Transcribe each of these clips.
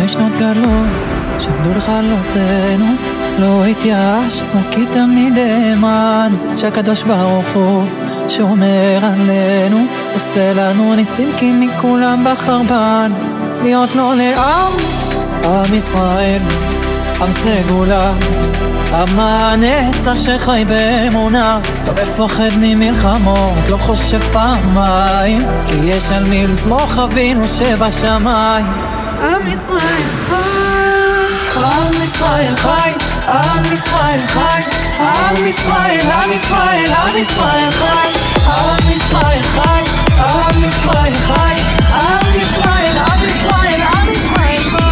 2000 שנות גלות שעמדו לכלותנו, לא התייאשנו כי תמיד האמנו שהקדוש ברוך הוא שומר עלינו, עושה לנו ניסים כי מכולם בחר בנו להיות לו לעם, עם ישראל, עם סגולה, עם הנצח שחי באמונה, לא מפחד ממלחמות, לא חושב פעמיים, כי יש על מי לסמוך אבינו שבשמיים. עם ישראל חי, עם ישראל חי, עם ישראל חי, עם ישראל, עם ישראל, עם ישראל חי, עם ישראל חי, עם ישראל חי, עם ישראל, עם ישראל, עם ישראל חי.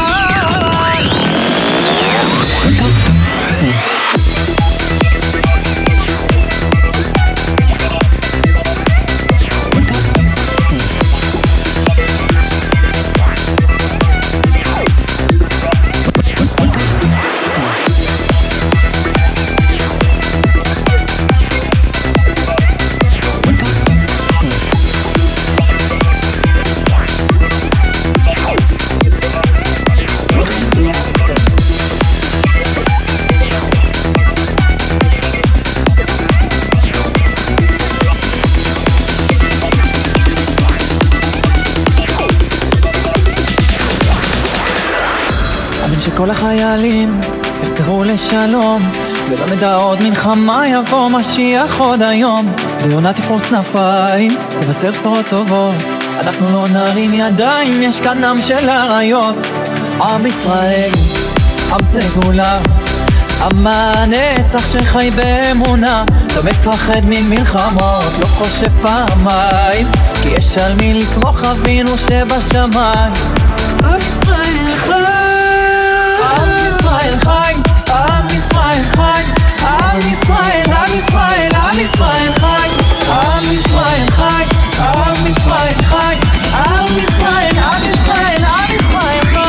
שכל החיילים יחזרו לשלום, ולא נדע עוד מלחמה, יבוא משיח עוד היום, ויונה תפרוס כנפיים, תבשר בשורות טובות. אנחנו לא נרים ידיים, יש כאן עם של אריות. עם ישראל, עם סגולה, עם הנצח שחי באמונה, לא מפחד ממלחמות, לא חושב פעמיים, כי יש על מי לסמוך אבינו שבשמיים. עם ישראל חי, עם ישראל חי, עם ישראל חי, עם ישראל, עם ישראל, עם ישראל חי, עם ישראל חי, עם ישראל חי, עם ישראל, עם ישראל, עם ישראל חי.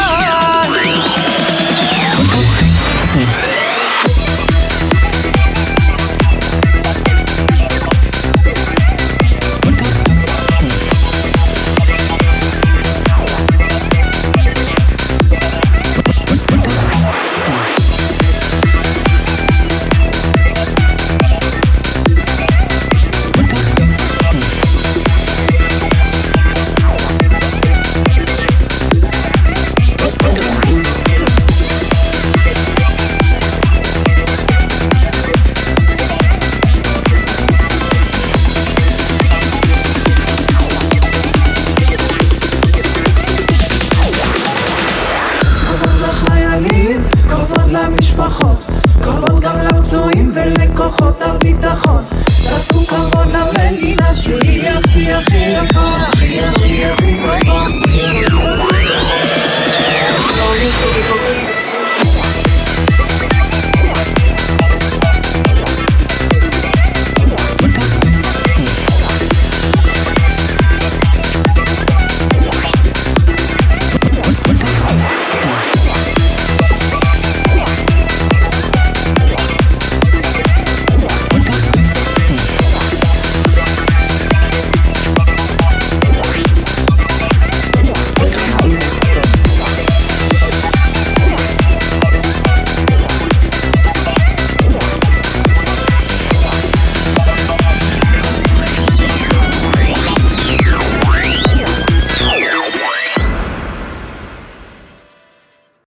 כבוד למשפחות, כבוד גם לפצועים ולכוחות הביטחון, תעשו כבוד למדינה שהיא הכי הכי יפה, הכי הכי הכי טובה.